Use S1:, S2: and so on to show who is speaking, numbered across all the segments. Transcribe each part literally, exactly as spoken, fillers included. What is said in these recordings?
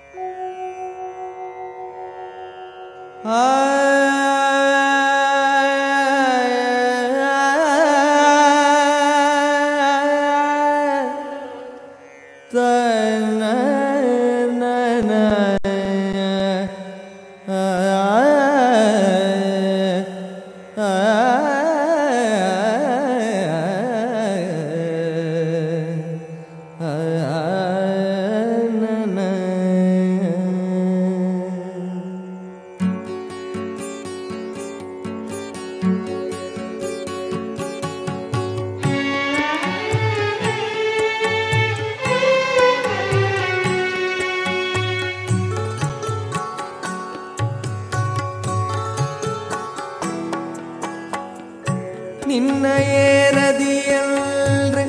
S1: நின்னையே ரதியல்று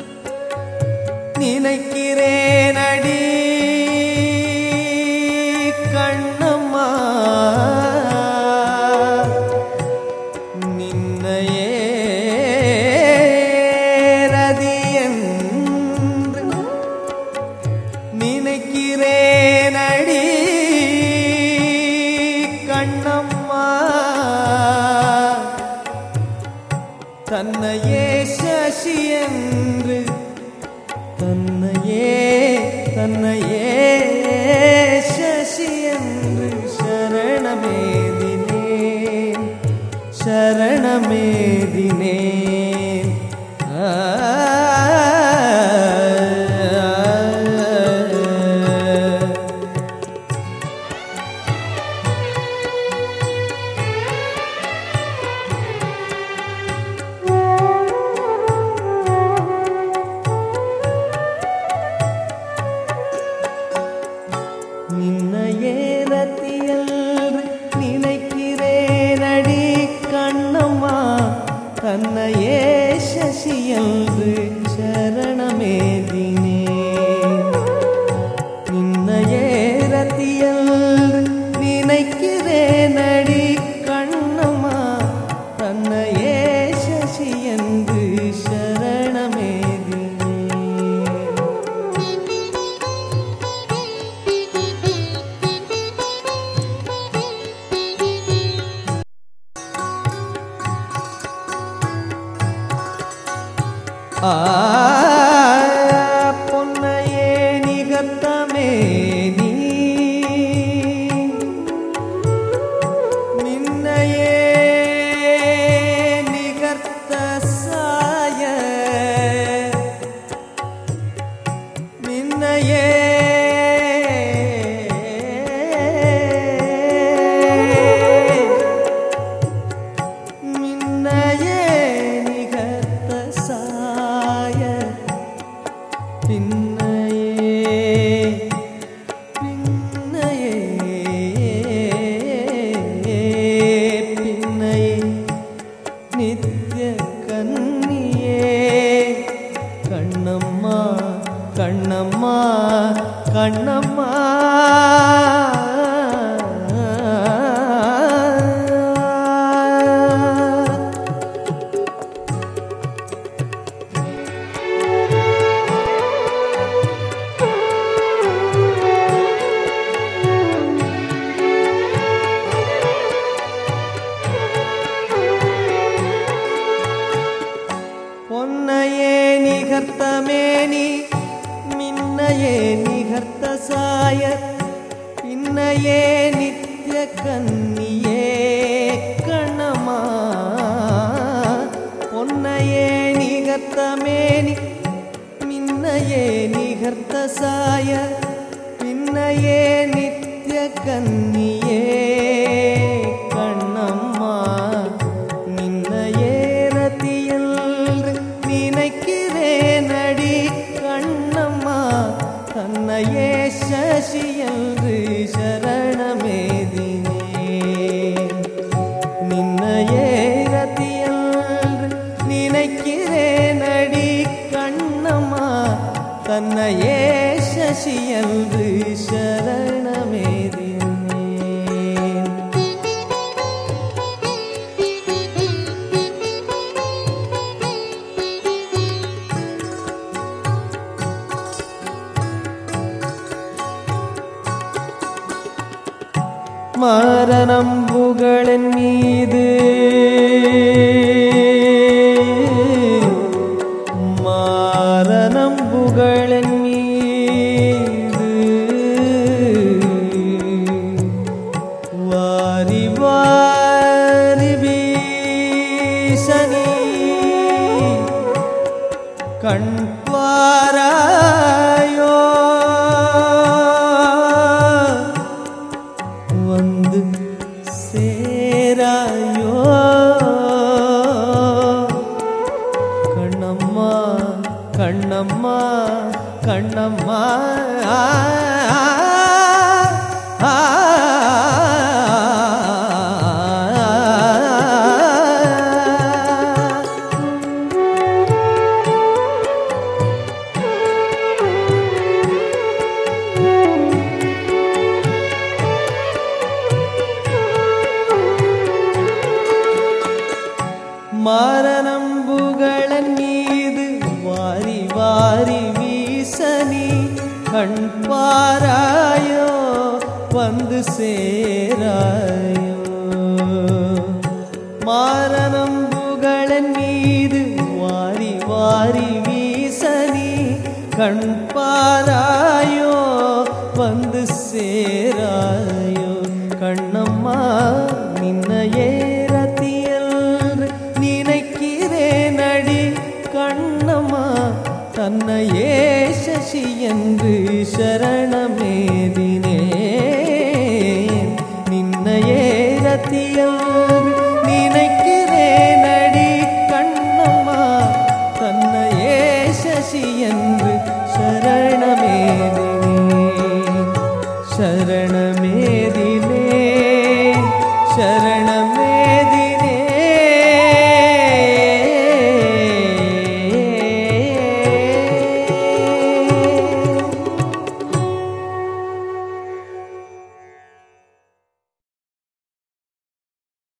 S1: நினைக்கிறேன் அடி கண்ணம்மா, நின்னையே ரதியன்று நினைக்கிறேன் அடி கண்ணம்மா, தன்னையே சசி என்று தன்னையே தன்னையே சசி என்று சரணமேதினேன் சரணமேதினேன். நின்னையே ரதியல்று நினைக்கிறேன் அடி கண்ணம்மா, தன்னையே சசியல்று சரணமேதினேன். நின்னையே ரதியல்று நினைக்கிறேன் அடி கண்ணம்மா, தன்னையே சசியன்று சரணமேதினேன். ஆ பொன்னையே நிகர்த்தமேனி நின்னையே நிகர்த்த சாய நின்னையே நின்னையே நிகர்த்த சாய பின்னையே பின்னையே பின்னையே நித்ய கன்னியே கண்ணம்மா கண்ணம்மா கண்ணம்மா. பொன்னையே நிகர்த்தமேனி மின்னையே நிகர்த்த சாய பின்னையே நித்ய கன்னியே கண்ணம்மா, பொன்னையே நிகர்த்தமேனி மின்னையே நிகர்த்த சாய பின்னையே நித்ய கன்னியே கண்ணம்மா, நின்னையே ரதியல்று நினைக்கிறேன் அடி கண்ணம்மா, தன்னையே சசியல்று சரணமேதினேன். நின்னையே ரதியல்று நினைக்கிறேன் அடி கண்ணம்மா, தன்னையே சசியல்று சரணமேதினேன். மரணம்புகளின் மீது மரணம்புகளின் மீது வாரி வாரி வீசனி கண் பாராயோ வந்து சேராயோ கண்ணம்மா கண்ணம்மா கண்ணம்மா ஆ, ஆ, மரணம்புகளின் மீது வாரி வாரி வீசனி கண் பாராயோ வந்து சேராயோ மரணம்புகளின் மீது வாரி வாரி வீசனி கண் பாராயோ வந்து சேராயோ கண்ணம்மா நின்னையே நினைக்கிறேனடி கண்ணம்மா தன்னையே சசி என்று சரணமேதினே நின்னையே ரத்தியம்